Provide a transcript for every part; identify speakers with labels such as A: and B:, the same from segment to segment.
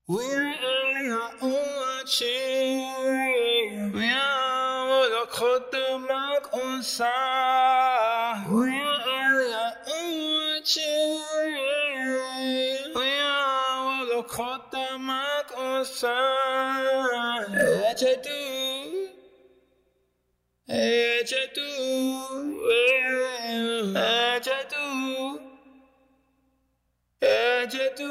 A: We're watching. We are the Kotamak on Sa. We are watching. We are the Kotamak on Sa. Ejadu. Ejadu. Ejadu. Ejadu.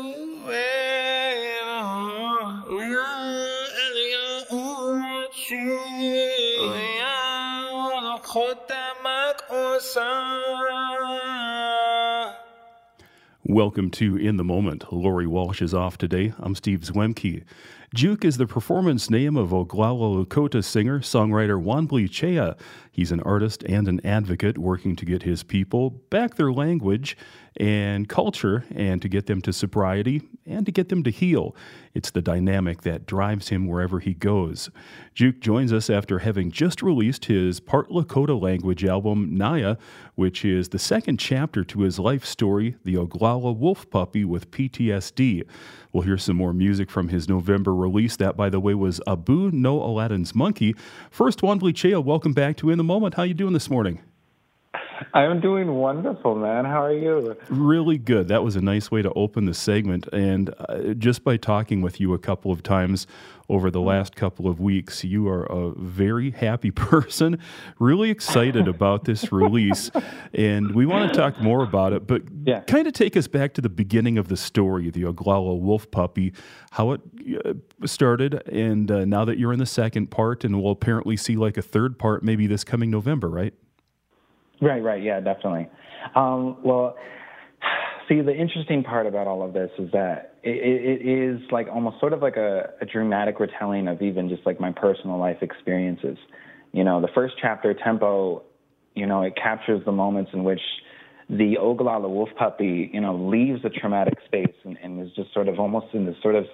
B: Welcome to In the Moment. Lori Walsh is off today. I'm Steve Zwemke. Juke is the performance name of Oglala Lakota singer, songwriter Wanbli Chea. He's an artist and an advocate working to get his people back their language and culture and to get them to sobriety and to get them to heal. It's the dynamic that drives him wherever he goes. Juke joins us after having just released his part Lakota language album, Naya, which is the second chapter to his life story, The Oglala Wolf Puppy with PTSD. We'll hear some more music from his November release. That, by the way, was Abu No Aladdin's Monkey. First, Wanbli Chea, welcome back to In the Moment. How you doing this morning?
C: I'm doing wonderful, man. How are you?
B: Really good. That was a nice way to open the segment. And just by talking with you a couple of times over the last couple of weeks, you are a very happy person, really excited about this release. And we want to talk more about it, but kind of take us back to the beginning of the story, the Oglala Wolf Puppy, how it started, and now that you're in the second part, and we'll apparently see like a third part maybe this coming November, right?
C: Right. Yeah, definitely. Well, see, the interesting part about all of this is that it is like almost sort of like a dramatic retelling of even just like my personal life experiences. You know, the first chapter, Tempo, it captures the moments in which the Oglala wolf puppy, leaves a traumatic space and is just sort of almost in this sort of,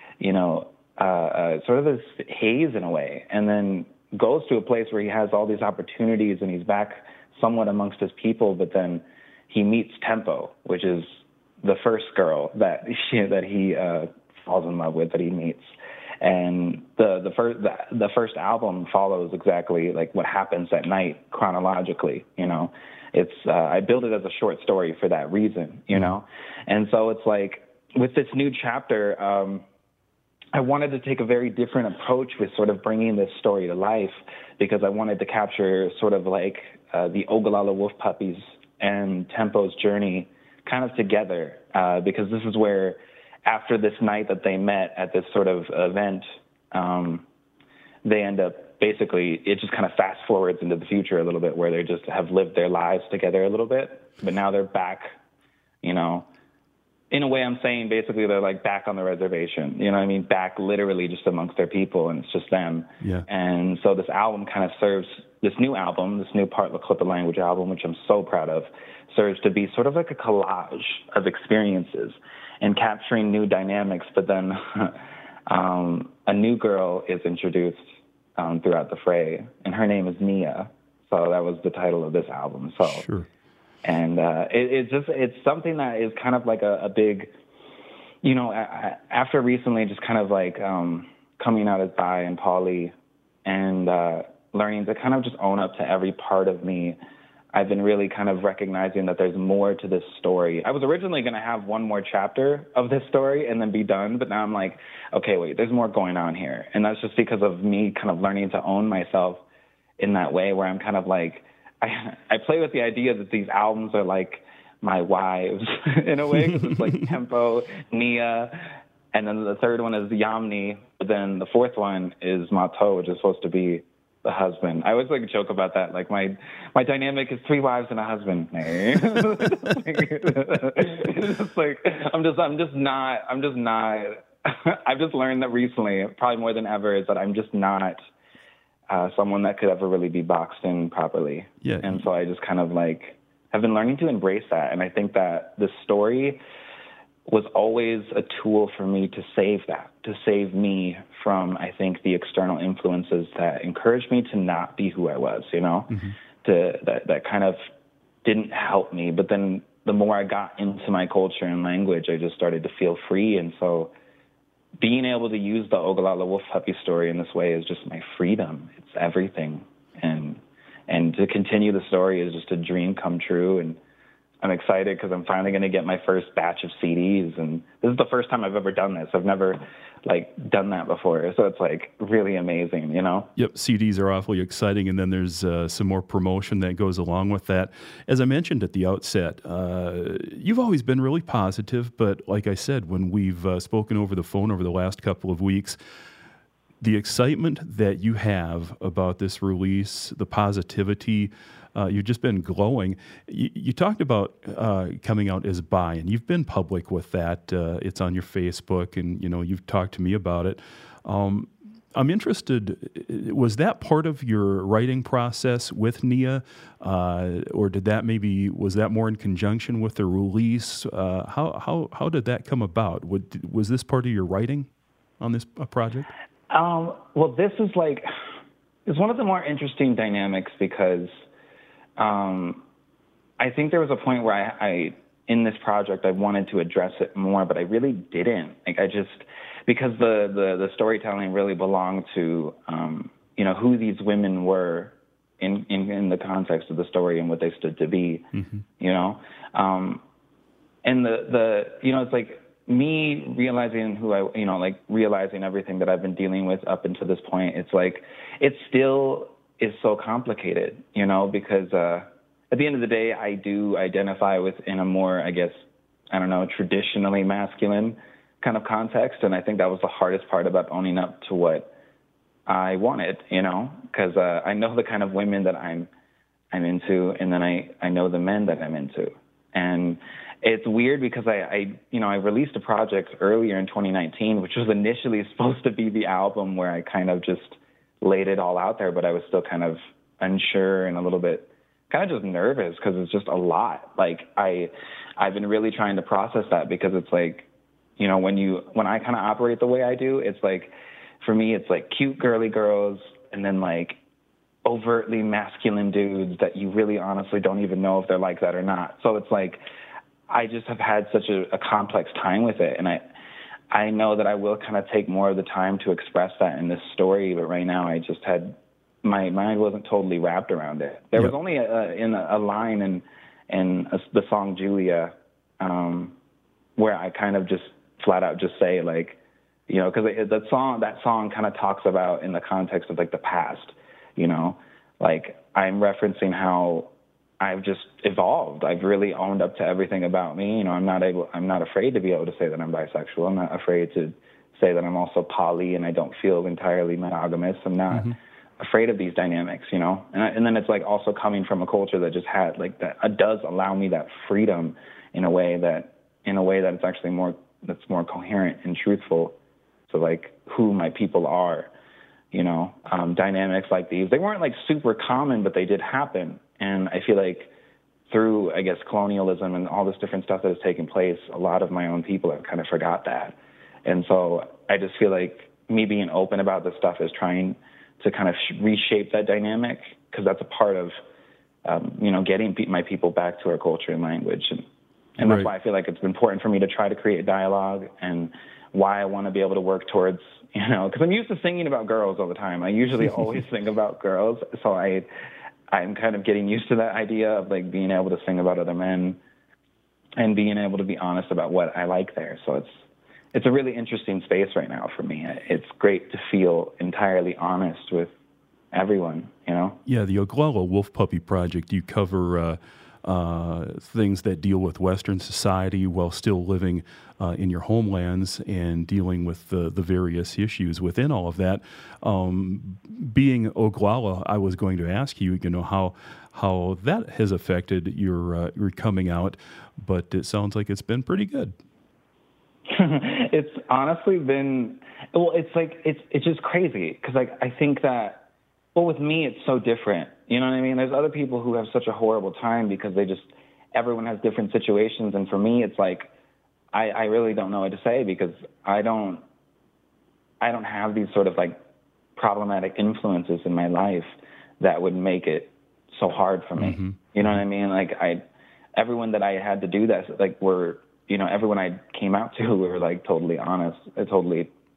C: sort of this haze in a way, and then goes to a place where he has all these opportunities and he's back somewhat amongst his people, but then he meets Tempo, which is the first girl that he falls in love with, that he meets. And the first album follows exactly like what happens at night chronologically. It's I built it as a short story for that reason. And so it's like with this new chapter, I wanted to take a very different approach with sort of bringing this story to life, because I wanted to capture sort of like the Oglala wolf puppies and Tempo's journey kind of together, because this is where, after this night that they met at this sort of event, they end up basically, it just kind of fast forwards into the future a little bit, where they just have lived their lives together a little bit, but now they're back, in a way I'm saying basically they're like back on the reservation, back literally just amongst their people, and it's just them.
B: Yeah.
C: And so this album kind of serves, this new part Lakota language album, which I'm so proud of, serves to be sort of like a collage of experiences and capturing new dynamics, but then a new girl is introduced throughout the fray, and her name is Nia. So that was the title of this album. So.
B: Sure.
C: And it's something that is kind of like a big, after recently just kind of like coming out as bi and poly, and learning to kind of just own up to every part of me, I've been really kind of recognizing that there's more to this story. I was originally going to have one more chapter of this story and then be done, but now I'm like, okay, wait, there's more going on here. And that's just because of me kind of learning to own myself in that way, where I'm kind of like, I play with the idea that these albums are like my wives in a way, because it's like Tempo, Nia, and then the third one is Yamni, but then the fourth one is Mato, which is supposed to be the husband. I always like joke about that, like my dynamic is 3 wives and a husband. It's like I'm just not. I've just learned that recently, probably more than ever, is that I'm just not someone that could ever really be boxed in properly.
B: Yeah.
C: And so I just kind of like have been learning to embrace that. And I think that the story was always a tool for me to save me from, I think, the external influences that encouraged me to not be who I was, that kind of didn't help me. But then the more I got into my culture and language, I just started to feel free. And so being able to use the Ogallala Wolf Puppy story in this way is just my freedom. It's everything. And to continue the story is just a dream come true. And I'm excited because I'm finally going to get my first batch of CDs. And this is the first time I've ever done this. I've never done that before. So it's really amazing,
B: Yep, CDs are awfully exciting. And then there's some more promotion that goes along with that. As I mentioned at the outset, you've always been really positive. But like I said, when we've spoken over the phone over the last couple of weeks, the excitement that you have about this release, the positivity, you've just been glowing. You talked about coming out as bi, and you've been public with that. It's on your Facebook, and you've talked to me about it. I'm interested. Was that part of your writing process with Nia, or was that more in conjunction with the release? How did that come about? Was this part of your writing on this project?
C: Well, this is it's one of the more interesting dynamics because I think there was a point where I in this project, I wanted to address it more, but I really didn't. Because the storytelling really belonged to, who these women were in the context of the story and what they stood to be, and it's me realizing realizing everything that I've been dealing with up until this point. It's it still is so complicated, because at the end of the day, I do identify within a more, traditionally masculine kind of context. And I think that was the hardest part about owning up to what I wanted, because I know the kind of women that I'm into, and then I know the men that I'm into. And it's weird because I released a project earlier in 2019, which was initially supposed to be the album where I kind of just laid it all out there, but I was still kind of unsure and a little bit kind of just nervous because it's just a lot. I've been really trying to process that because it's when I kind of operate the way I do, it's for me, it's cute girly girls and then overtly masculine dudes that you really honestly don't even know if they're like that or not. So it's I just have had such a complex time with it. And I know that I will kind of take more of the time to express that in this story. But right now I just had, my mind wasn't totally wrapped around it. There was only a line in the song Julia where I kind of just flat out just say because that song kind of talks about in the context of the past, I'm referencing how I've just evolved. I've really owned up to everything about me. I'm not afraid to be able to say that I'm bisexual. I'm not afraid to say that I'm also poly and I don't feel entirely monogamous. I'm not afraid of these dynamics, and then it's also coming from a culture that just had that does allow me that freedom in a way that it's actually that's more coherent and truthful. So who my people are, dynamics like these, they weren't super common, but they did happen. And I feel through, colonialism and all this different stuff that has taken place, a lot of my own people have kind of forgot that. And so I just feel me being open about this stuff is trying to kind of reshape that dynamic, because that's a part of, getting my people back to our culture and language. And that's why I feel it's important for me to try to create dialogue, and why I want to be able to work towards, because I'm used to singing about girls all the time. I usually always sing about girls. So I'm kind of getting used to that idea of being able to sing about other men and being able to be honest about what I like there. So it's a really interesting space right now for me. It's great to feel entirely honest with everyone, Yeah,
B: the Oglala Wolf Puppy Project, you cover things that deal with Western society while still living in your homelands and dealing with the various issues within all of that. Being Oglala, I was going to ask you, how that has affected your coming out, but it sounds like it's been pretty good.
C: It's honestly been, it's just crazy because I think that, with me, it's so different. You know what I mean? There's other people who have such a horrible time because everyone has different situations. And for me, it's I really don't know what to say because I don't have these sort of problematic influences in my life that would make it so hard for me. Mm-hmm. You know what I mean? Everyone that I had to do that, everyone I came out to, we were totally honest, totally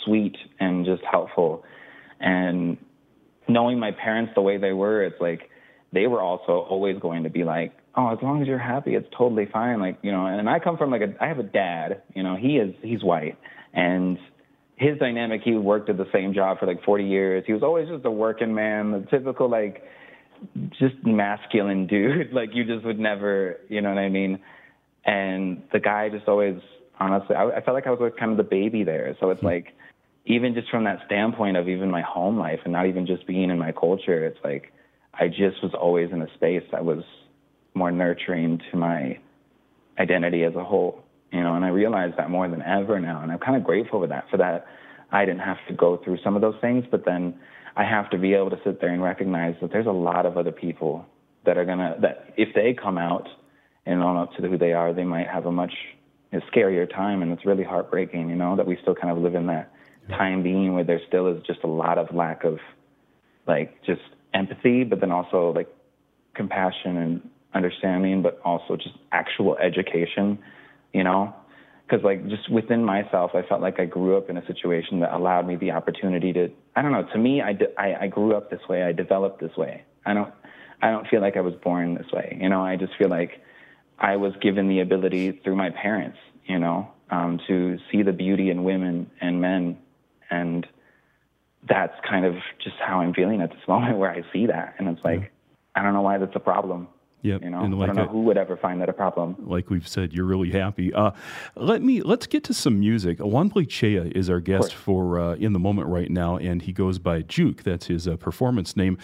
C: sweet and just helpful. And knowing my parents the way they were, it's like they were also always going to be like, oh, as long as you're happy, it's totally fine. Like, you know, and I come from I have a dad, you know, he's white, and his dynamic, he worked at the same job for like 40 years. He was always just a working man, the typical, like, just masculine dude. Like, you just would never, you know what I mean? And the guy just always, honestly, I felt like I was always kind of the baby there. So it's like, even just from that standpoint of even my home life and not even just being in my culture, it's like I just was always in a space that was more nurturing to my identity as a whole. You know, and I realize that more than ever now, and I'm kind of grateful for that I didn't have to go through some of those things, but then I have to be able to sit there and recognize that there's a lot of other people that if they come out and own up to who they are, they might have a much scarier time, and it's really heartbreaking, you know, that we still kind of live in that time being where there still is just a lot of lack of, like, just empathy, but then also, like, compassion and understanding, but also just actual education. You know, because like just within myself, I felt like I grew up in a situation that allowed me the opportunity to, I don't know, to me, I grew up this way. I developed this way. I don't feel like I was born this way. You know, I just feel like I was given the ability through my parents, you know, to see the beauty in women and men. And that's kind of just how I'm feeling at this moment, where I see that. And it's like, I don't know why that's a problem.
B: Yep.
C: You know,
B: and like
C: I don't know who would ever find that a problem.
B: Like we've said, you're really happy. Let's get to some music. Wanbli Chea is our guest for In the Moment right now, and he goes by Juke. That's his performance name.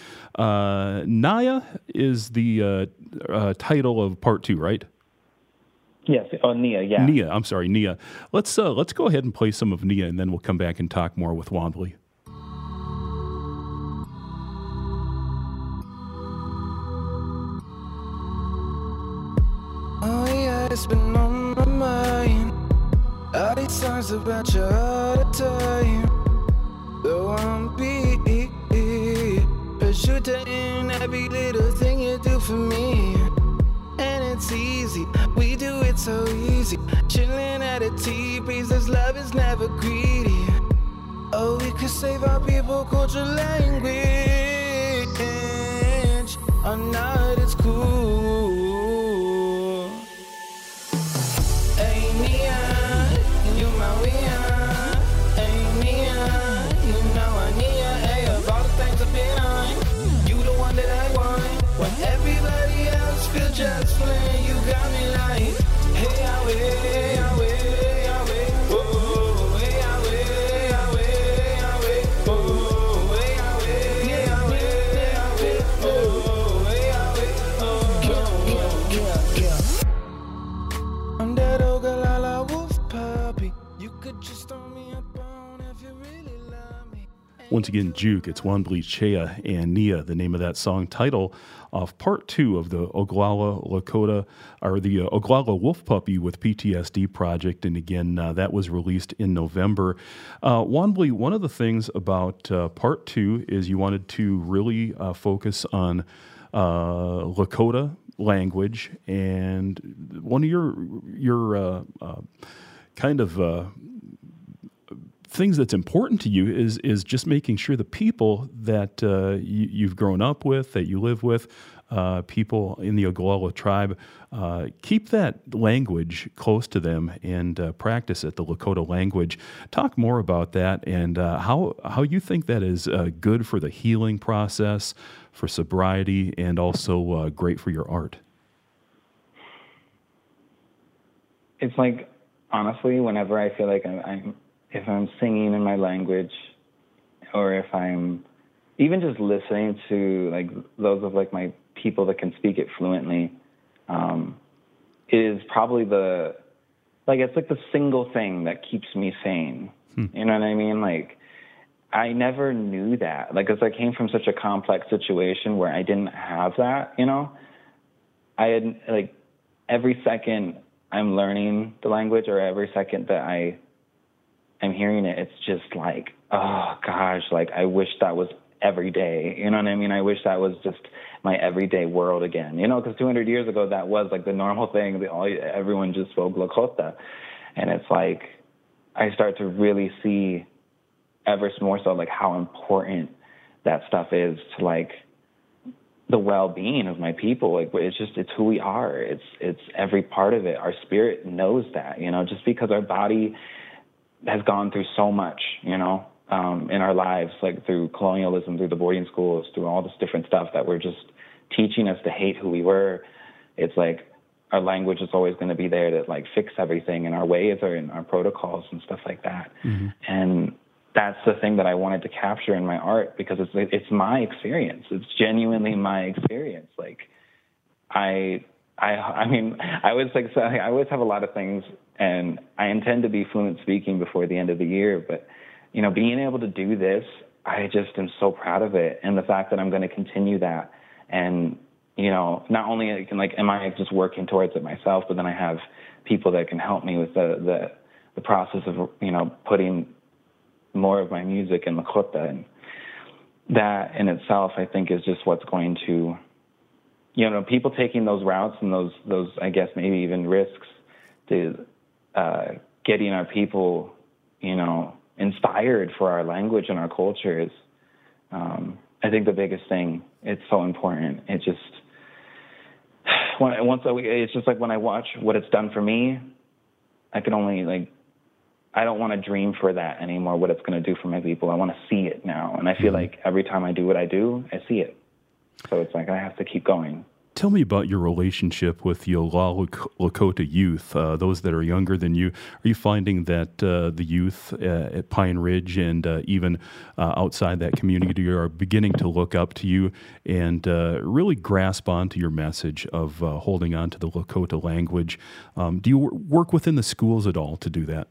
B: Naya is the title of part 2, right?
C: Yes. Oh, Nia. Yeah.
B: Nia. I'm sorry, Nia. Let's go ahead and play some of Nia, and then we'll come back and talk more with Wanbli.
A: It's been on my mind. All these songs about you all the time. Though I'm beat, but you doing every little thing you do for me. And it's easy, we do it so easy. Chilling at a tea breeze, this love is never greedy. Oh, we could save our people, culture, language. Oh, not it's cool. Just playing, you got me like, hey, away, away, away, oh, hey, away, away, away, oh, hey, away, yeah, away, away, oh, hey, away, oh, I'm that Ogallala wolf puppy. You could just throw me a bone if you really love me.
B: Once again, Juke, it's Wanbli Chea and Nia, the name of that song, title of part 2 of the Oglala Lakota, or the Oglala Wolf Puppy with PTSD project. And again, that was released in November. Wanbli, one of the things about part 2 is you wanted to really focus on Lakota language, and one of your kind of things that's important to you is just making sure the people that you've grown up with, that you live with, people in the Oglala tribe, keep that language close to them and practice it, the Lakota language. Talk more about that and how you think that is good for the healing process, for sobriety, and also great for your art.
C: It's like, honestly, whenever I feel like if I'm singing in my language, or if I'm even just listening to like those of like my people that can speak it fluently, it is probably it's like the single thing that keeps me sane. You know what I mean? Like, I never knew that. Like, as I came from such a complex situation where I didn't have that, you know, I had like every second I'm learning the language, or every second that I'm hearing it, it's just like, oh gosh, like I wish that was every day. You know what I mean? I wish that was just my everyday world again. You know, because 200 years ago, that was like the normal thing. Everyone just spoke Lakota. And it's like, I start to really see ever more so like how important that stuff is to like the well-being of my people. Like it's who we are. It's every part of it. Our spirit knows that, you know, just because our body has gone through so much, you know, in our lives, like through colonialism, through the boarding schools, through all this different stuff that we're just teaching us to hate who we were. It's like our language is always going to be there to like fix everything, and our ways are in our protocols and stuff like that. Mm-hmm. And that's the thing that I wanted to capture in my art, because it's my experience. It's genuinely my experience. Like I mean, I always have a lot of things, and I intend to be fluent speaking before the end of the year. But, you know, being able to do this, I just am so proud of it. And the fact that I'm going to continue that. And, you know, not only am I just working towards it myself, but then I have people that can help me with the process of, you know, putting more of my music in Lakota. And that in itself, I think, is just what's going to, you know, people taking those routes and those I guess maybe even risks to getting our people, you know, inspired for our language and our culture is, I think, the biggest thing. It's so important. It just, it's just like when I watch what it's done for me, I can only like, I don't want to dream for that anymore, what it's going to do for my people. I want to see it now. And I feel like every time I do what I do, I see it. So it's like I have to keep going.
B: Tell me about your relationship with the Oglala Lakota youth, those that are younger than you. Are you finding that the youth at Pine Ridge and even outside that community are beginning to look up to you and really grasp onto your message of holding on to the Lakota language? Do you work within the schools at all to do that?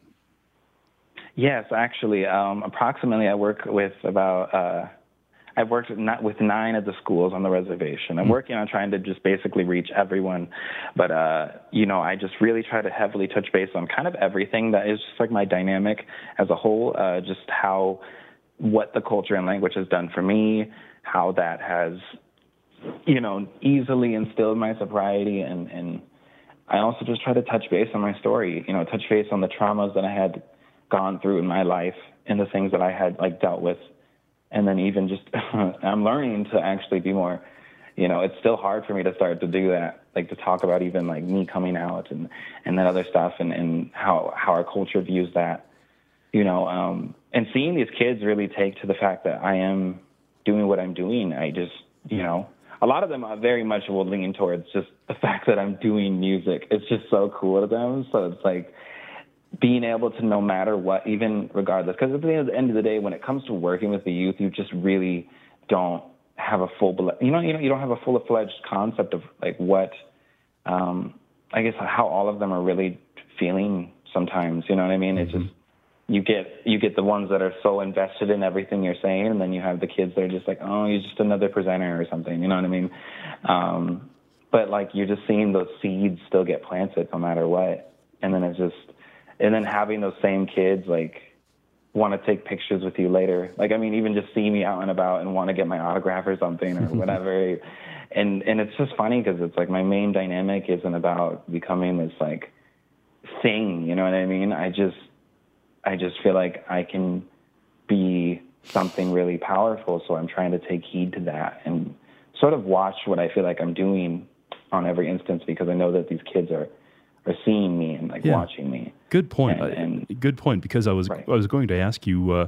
C: Yes, actually. Approximately, I work with about... I've worked with 9 of the schools on the reservation. I'm working on trying to just basically reach everyone. But, you know, I just really try to heavily touch base on kind of everything that is just like my dynamic as a whole, just what the culture and language has done for me, how that has, you know, easily instilled my sobriety. And I also just try to touch base on my story, you know, touch base on the traumas that I had gone through in my life and the things that I had like dealt with. And then even just, I'm learning to actually be more, you know, it's still hard for me to start to do that, like to talk about even like me coming out and that other stuff and how our culture views that, you know, and seeing these kids really take to the fact that I am doing what I'm doing. I just, you know, a lot of them are very much will lean towards just the fact that I'm doing music. It's just so cool to them. So it's like, being able to, no matter what, even regardless, because at the end of the day, when it comes to working with the youth, you just really don't have a you don't have a full-fledged concept of like what, I guess how all of them are really feeling sometimes. You know what I mean? It's just you get the ones that are so invested in everything you're saying, and then you have the kids that are just like, oh, you're just another presenter or something. You know what I mean? But like you're just seeing those seeds still get planted no matter what, and then it's just. And then having those same kids, like, want to take pictures with you later. Like, I mean, even just see me out and about and want to get my autograph or something or whatever. And it's just funny because it's like my main dynamic isn't about becoming this, like, thing. You know what I mean? I just feel like I can be something really powerful. So I'm trying to take heed to that and sort of watch what I feel like I'm doing on every instance, because I know that these kids are seeing me and like watching me.
B: Good point. Good point. Because I was going to ask you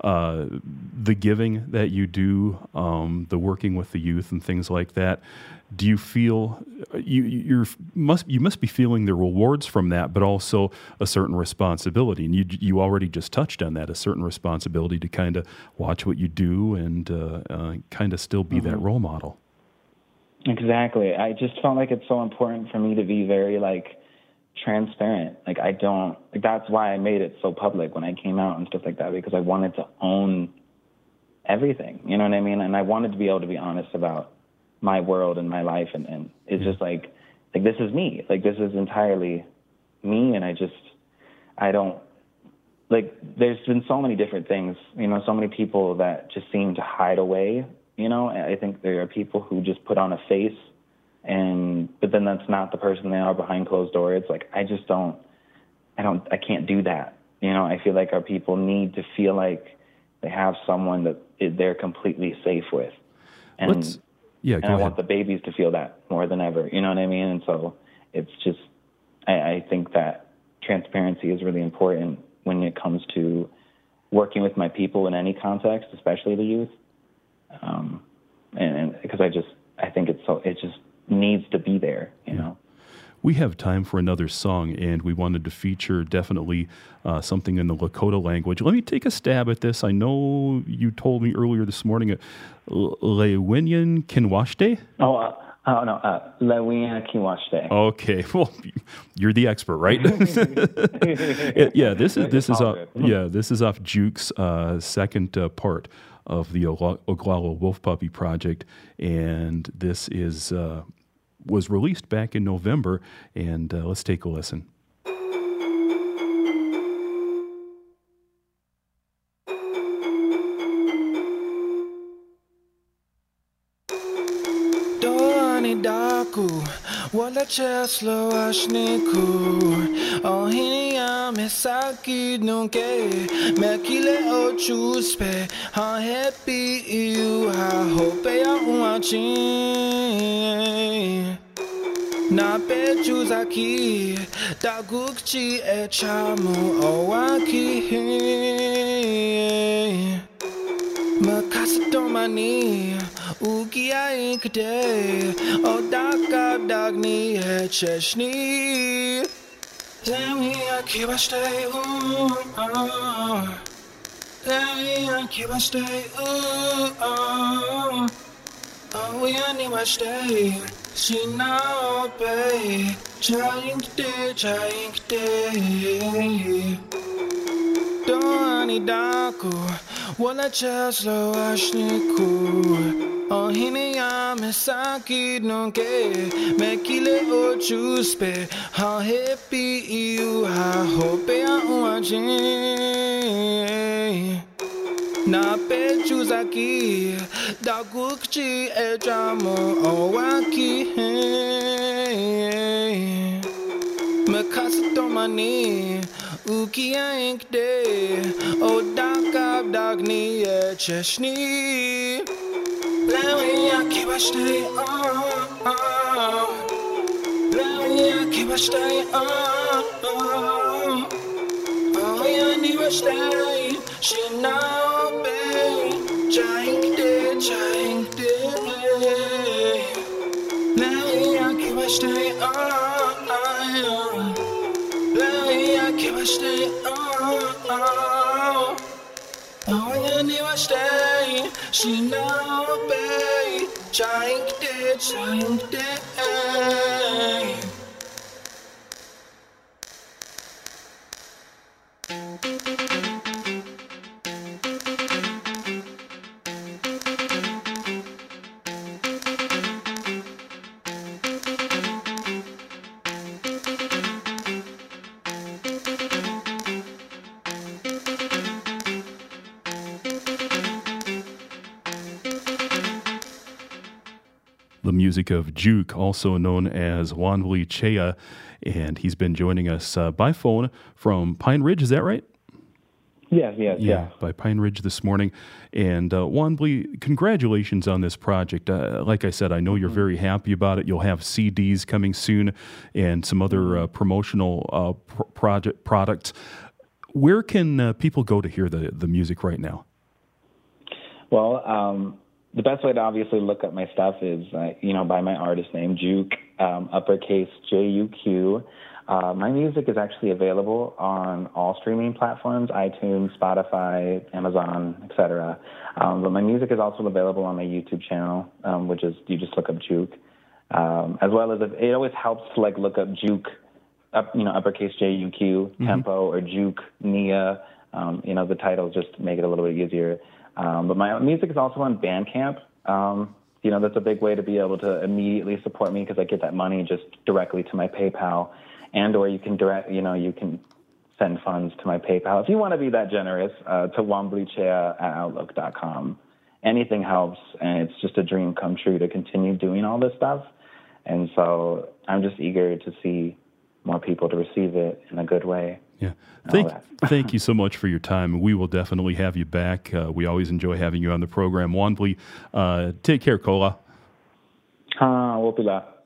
B: the giving that you do, the working with the youth and things like that. Do you feel you must be feeling the rewards from that, but also a certain responsibility? And you already just touched on that, a certain responsibility to kind of watch what you do and kind of still be that role model.
C: Exactly. I just felt like it's so important for me to be very like transparent. Like that's why I made it so public when I came out and stuff like that, because I wanted to own everything, you know what I mean? And I wanted to be able to be honest about my world and my life. And it's just like this is me, like this is entirely me. And I don't like, there's been so many different things, you know, so many people that just seem to hide away, you know. I think there are people who just put on a face but then that's not the person they are behind closed doors. It's like, I can't do that. You know, I feel like our people need to feel like they have someone that they're completely safe with. And, I want the babies to feel that more than ever. You know what I mean? And so it's just, I think that transparency is really important when it comes to working with my people in any context, especially the youth. And because I think it just needs to be there, you know?
B: We have time for another song, and we wanted to feature definitely something in the Lakota language. Let me take a stab at this. I know you told me earlier this morning, Lewinyan Kinwashte?
C: No, Lewinyan Kinwashte.
B: Okay, well, you're the expert, right? This is off Juke's second part of the Oglala Wolf Puppy project, and this is was released back in November, and let's take a listen.
A: Wala cheslo ashniku ohini misaki nunke mekile o chuspe ha happy you ha hope ya uachi na pe chuzaki dagukchi e chamu owaki Makasitomani Ukia inkde Odaka dagni cheshni Lemi akibashte Lemi akibashte We ani washte Shina obe Chainkde Doani daku Wala cheslo ashniku ohini misaki nunke mekile o chuspe ha happy you ha hope ya uachi na pe chuzaki dagukchi e jamo owaki makasitomani Ukia inkde Odaka dagni cheshni Lewi akibashte Lewi akibashte Yani washte Shina obe Chainkde Lewi akibashte Stay, yani stay, she now bay, trying to.
B: The music of Juke, also known as Wanbli Chea, and he's been joining us by phone from Pine Ridge. Is that right?
C: Yes.
B: By Pine Ridge this morning. And Wanbli, congratulations on this project. Like I said, I know you're very happy about it. You'll have CDs coming soon and some other promotional products. Where can people go to hear the music right now?
C: Well, the best way to obviously look up my stuff is, by my artist name, Juke, uppercase Juq. My music is actually available on all streaming platforms, iTunes, Spotify, Amazon, etc. But my music is also available on my YouTube channel, which is, you just look up Juke. As well as, it always helps to look up Juke, uppercase Juq, Tempo, or Juke, Nia. The titles just make it a little bit easier. But my music is also on Bandcamp. That's a big way to be able to immediately support me because I get that money just directly to my PayPal, or you can you can send funds to my PayPal. If you want to be that generous, to wanblichea@outlook.com. Anything helps, and it's just a dream come true to continue doing all this stuff. And so I'm just eager to see more people to receive it in a good way.
B: Yeah.
C: and all that.
B: Thank you so much for your time. We will definitely have you back. We always enjoy having you on the program. Wanbli, take care, Kola.
C: Wopila.